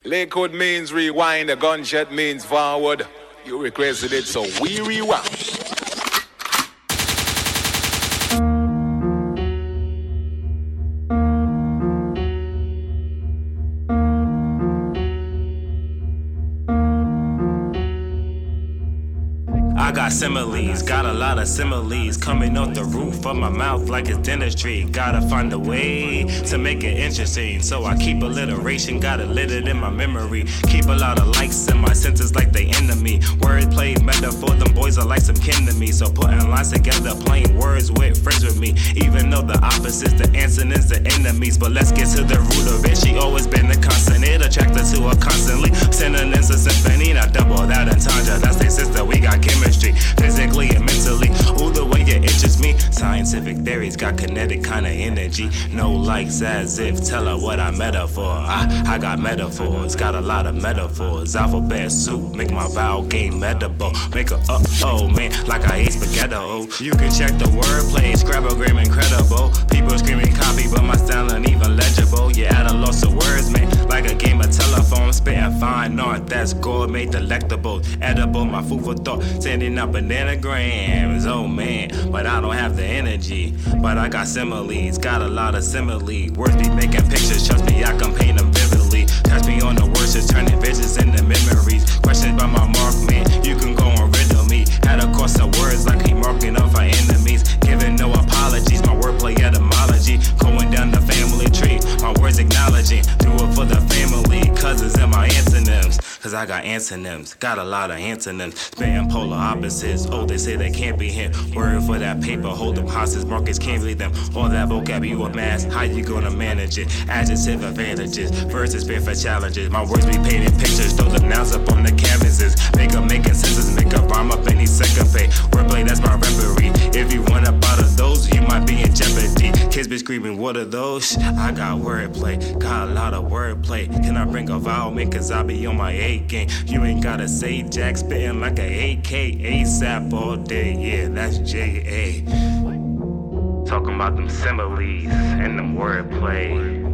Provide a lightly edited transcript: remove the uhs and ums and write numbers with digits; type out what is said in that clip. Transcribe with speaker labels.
Speaker 1: Lakewood means rewind, a gunshot means forward. You requested it, so we rewind.
Speaker 2: I got similes, got a lot of similes coming off the roof of my mouth like it's dentistry. Gotta find a way to make it interesting, so I keep alliteration, got it littered in my memory. Keep a lot of likes in my senses like they enemy. Wordplay, metaphor, them boys are like some kin to me. So putting lines together, playing words with friends with me. Even though the opposites, the antonyms, the enemies. But let's get to the root of it. She always been the constant, it attracted to her constantly. Synonyms of symphony, now double that entendre. That's their sister, we got chemistry. Physically and mentally, ooh, the way it interests me. Scientific theories got kinetic kind of energy. No likes as if tell her what I met her for. I got metaphors, got a lot of metaphors. Alphabet soup, make my vowel game medible. Make her oh man, like I ate spaghetti. Oh, you can check the wordplay, Scrabogram incredible. People screaming copy, but my style ain't even legible. You add a loss of words, man, like a game of telephone. Spitting fine art, that's gourmet, delectable, edible. My food for thought, sending up bananagrams, oh man, but I don't have the energy. But I got similes, got a lot of simile. Words be making pictures, trust me, I can paint them vividly. Catch me on the words, just turning visions into memories. Questions by my mark, man, you can go and riddle me. Had a course of words like he marking up for enemies. Giving no apologies, my wordplay etymology. Going down the family tree, my words acknowledging. Do it for the family, cousins and my antonyms. Cause I got antonyms, got a lot of antonyms. Spitting polar opposites, oh they say they can't be him. Word for that paper, hold them hostage, markets can't read them. All that vocab you amass, how you gonna manage it? Adjective advantages, verses spit for challenges. My words be painting pictures, throw the nouns up on the canvases. Make them making senses, make a rhyme up any second pay. Wordplay, that's my repertoire. If you want up out of those, you might be in jeopardy. Kids be screaming, what are those? I got wordplay, got a lot of wordplay. Can I bring a vowel, man, cause I be on my A game. You ain't gotta say Jack, spitting like a AK, ASAP all day, yeah, that's J.A. Talking about them similes and them wordplay.